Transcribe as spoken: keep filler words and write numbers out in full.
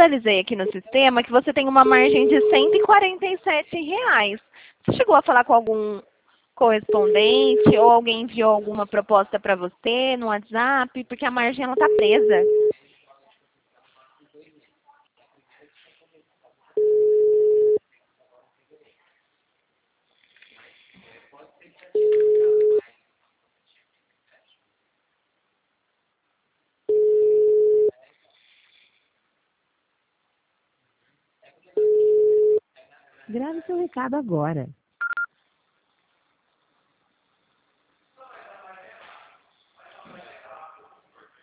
visualizei aqui no sistema que você tem uma margem de cento e quarenta e sete reais. Você chegou a falar com algum correspondente ou alguém enviou alguma proposta para você no WhatsApp? Porque a margem ela está presa. Grave seu recado agora.